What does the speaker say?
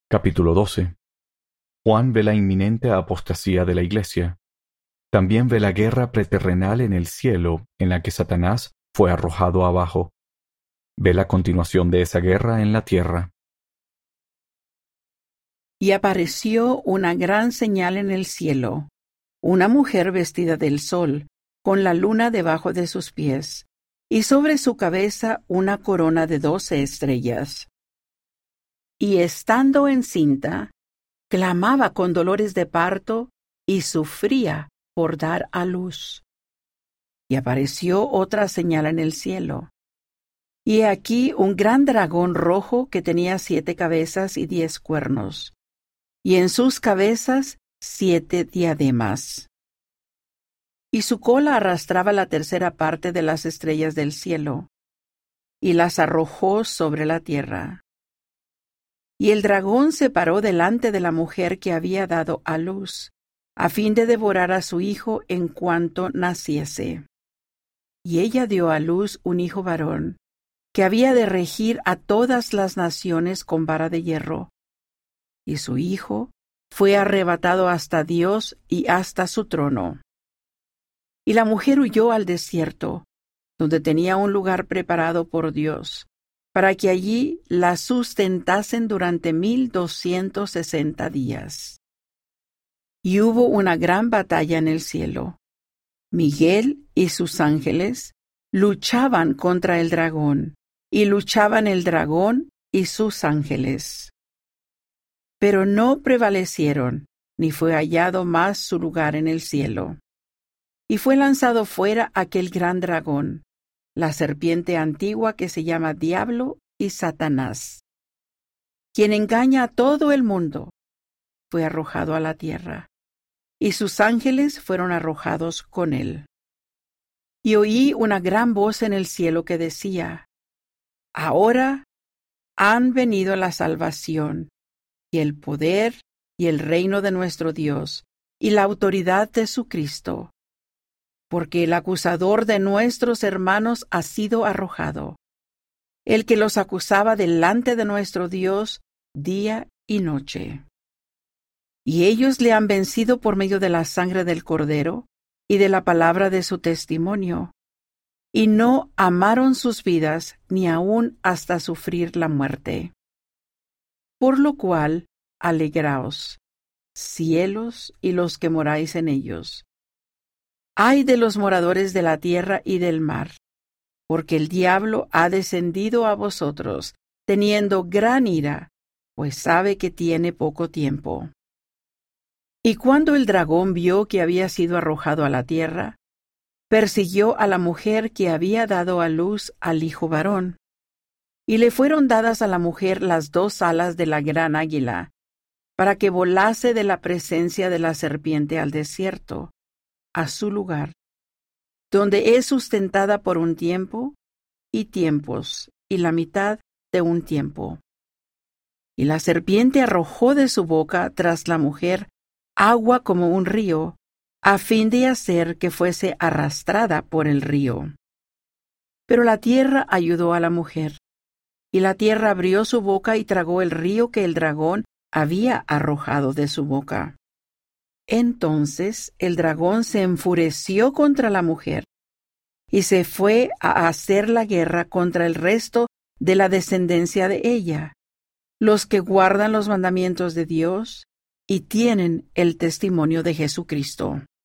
Capítulo 12. Juan ve la inminente apostasía de la Iglesia. También ve la guerra preterrenal en el cielo, en la que Satanás fue arrojado abajo. Ve la continuación de esa guerra en la tierra. Y apareció una gran señal en el cielo, una mujer vestida del sol, con la luna debajo de sus pies, y sobre su cabeza una corona de 12 estrellas. Y estando encinta, clamaba con dolores de parto y sufría por dar a luz. Y apareció otra señal en el cielo. Y he aquí un gran dragón rojo que tenía 7 cabezas y 10 cuernos, y en sus cabezas 7 diademas. Y su cola arrastraba la tercera parte de las estrellas del cielo, y las arrojó sobre la tierra. Y el dragón se paró delante de la mujer que había dado a luz, a fin de devorar a su hijo en cuanto naciese. Y ella dio a luz un hijo varón, que había de regir a todas las naciones con vara de hierro. Y su hijo fue arrebatado hasta Dios y hasta su trono. Y la mujer huyó al desierto, donde tenía un lugar preparado por Dios, para que allí la sustentasen durante 1260 días. Y hubo una gran batalla en el cielo. Miguel y sus ángeles luchaban contra el dragón, y luchaban el dragón y sus ángeles. Pero no prevalecieron, ni fue hallado más su lugar en el cielo. Y fue lanzado fuera aquel gran dragón, la serpiente antigua que se llama Diablo y Satanás, quien engaña a todo el mundo. Fue arrojado a la tierra, y sus ángeles fueron arrojados con él. Y oí una gran voz en el cielo que decía: Ahora han venido la salvación, y el poder, y el reino de nuestro Dios, y la autoridad de su Cristo, porque el acusador de nuestros hermanos ha sido arrojado, el que los acusaba delante de nuestro Dios día y noche. Y ellos le han vencido por medio de la sangre del Cordero y de la palabra de su testimonio, y no amaron sus vidas ni aun hasta sufrir la muerte. Por lo cual, alegraos, cielos y los que moráis en ellos. Ay de los moradores de la tierra y del mar, porque el diablo ha descendido a vosotros, teniendo gran ira, pues sabe que tiene poco tiempo. Y cuando el dragón vio que había sido arrojado a la tierra, persiguió a la mujer que había dado a luz al hijo varón. Y le fueron dadas a la mujer las 2 alas de la gran águila, para que volase de la presencia de la serpiente al desierto, a su lugar, donde es sustentada por un tiempo y tiempos, y la mitad de un tiempo. Y la serpiente arrojó de su boca tras la mujer agua como un río, a fin de hacer que fuese arrastrada por el río. Pero la tierra ayudó a la mujer, y la tierra abrió su boca y tragó el río que el dragón había arrojado de su boca. Entonces el dragón se enfureció contra la mujer, y se fue a hacer la guerra contra el resto de la descendencia de ella, los que guardan los mandamientos de Dios y tienen el testimonio de Jesucristo.